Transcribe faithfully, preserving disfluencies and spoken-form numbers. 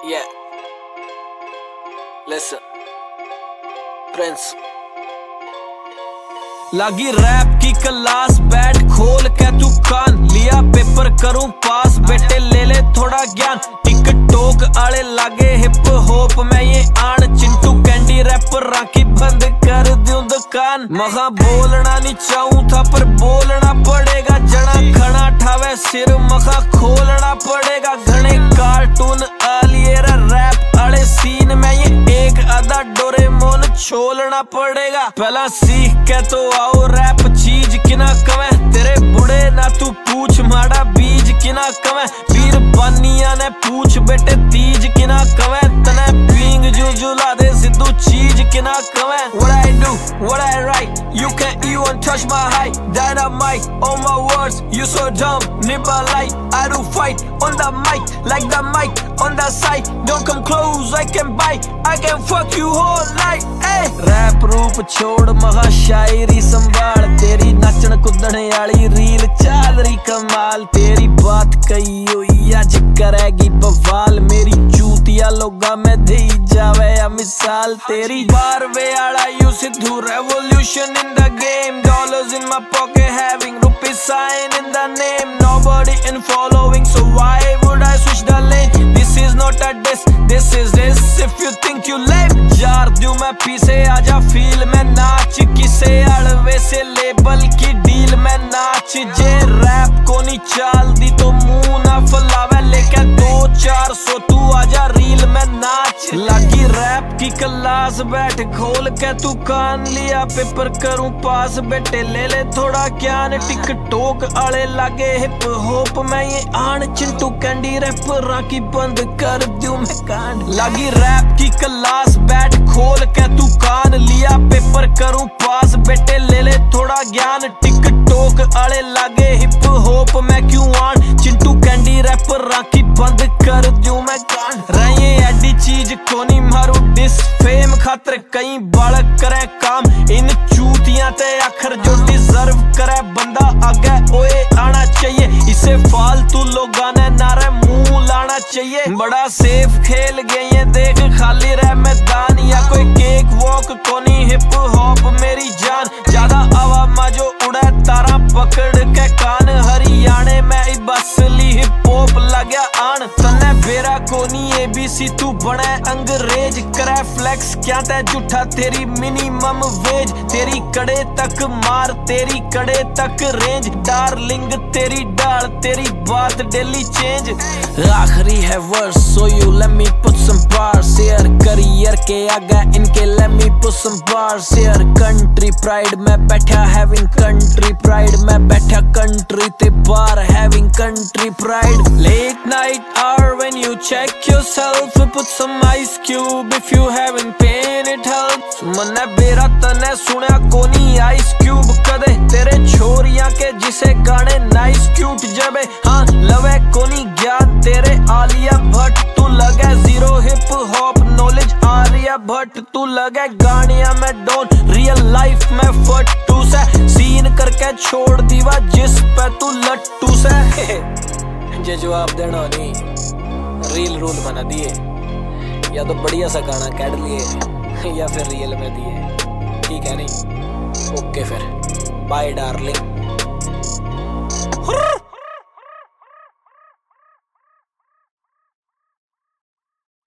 Yeah. Listen. Prince. लगी rap की class, बैठ खोल के तू कान, लिया पेपर करूं पास, बेटे ले ले थोड़ा ज्ञान। टिकटॉक आले लागे हिप हॉप में ये आन, चिंटू कैंडी रैपर राखी बंद कर दूं दुकान। महा बोलना नहीं चाहूं था पर बोलना पड़ेगा, जना खड़ा ठावे सिर महा खोलना पड़ेगा। घने कार्टून आलिएरा रैप आले सीन में ये एक आधा डोरेमोन छोलना पड़ेगा। पहला सीख के तो आओ रैप चीज किना कवे, तेरे बुढ़े ना तू पूछ माड़ा बीज किना कवे। पीर पानिया ने पूछ बेटे तीज किना कवे, तने पींग जुजुला दे सिद्धू चीज किना कवे। What I do, what I write, you can't even touch my height. Dynamite on my words, you so dumb, nibba light. I do fight on the mic, like the mic on the side. Don't come close, I can bite, I can fuck you whole night. Hey. Rap रूप छोड़ महा शायरी संभाल, तेरी नाचन कुदने वाली reel चाल रही कमाल। तेरी बात कही हुई आज करेगी बवाल, मेरी चूतिया लोगा में दी जावे या मिसाल। तेरी बारवे आला यू Sidhu revolution in the game, dollars in my pocket having rupee sign in the name. Nobody in following, so why would I switch the lane? This is not a diss, this is this if you think you lame. जार दूं मैं पीछे आजा feel में नाच, किसे अड़वे से label की डील में नाच। जे रैप को नहीं चाल दी तो मुंह ना फलावे, लेके दो चार सौ तू आजा रील में नाच। लगी रैप की क्लास, बैठ खोल के तू कान, लिया पेपर करूं पास, बेटे ले ले थोड़ा ज्ञान। टिकटॉक आले लागे हिप हॉप में ये आन, चिंटू कैंडी रैपर राखी बंद कर दूं मैं कान। लगी रैप की क्लास, बैठ खोल के तू कान, लिया पेपर करूं पास, बेटे ले ले थोड़ा ज्ञान। टिकटॉक आले लागे हिप हॉप में क्यों आन, चिंटू कैंडी रैपर राखी बंद कर दूं मैं कान। रहे एडी चीज को नहीं मारू डिस, फेम खातर कई बालक करे काम। इन चूतियां ते आखिर जो डिजर्व करे बंदा आगे ओए आना चाहिए, इसे फालतू लोगां ने नारे मुंह लाना चाहिए। बड़ा सेफ खेल गए ये देख खाली रह मैदान, या कोई केक वॉक कोनी हिप हॉप मेरी जान। ज्यादा आवामा जो उड़े तारा पकड़ के कान, हरियाणे में बस ली हिप हॉप लग्या आन। तने बेरा कोनी एबीसी तू बने अंग्रेज, करे फ्लेक्स क्या ते झूठा तेरी मिनिमम वेज। तेरी कड़े तक मार, तेरी कड़े तक रेंज, डार्लिंग तेरी डाल, तेरी बात डेली चेंज। आखिरी है verse so you let me put some bars here, career के आगे इनके let me put some bars here। Country pride में बैठा having country pride, में बैठा कंट्री ते बार having country pride। Late night hour when you check yourself, put some ice cube if you haven't pain it helps। मन्ने बेरा तने सुनया कोनी ice cube कदे, तेरे छोरियां के जिसे गाने nice cute जबे। हाँ लवे कोनी ज्ञान तेरे आलिया भट्ट, तू लगे zero hip hop knowledge Aryabhatta. तू लगे गानिया में डॉन, रियल लाइफ में फट्टू से सीन करके छोड़ दीवा जिस पे तू लट्टू से। जे जवाब देना नहीं, रील रूल बना दिए, या तो बढ़िया सा गाना काट लिए या फिर रियल में दिए, ठीक है नहीं? ओके फिर बाय डार्लिंग।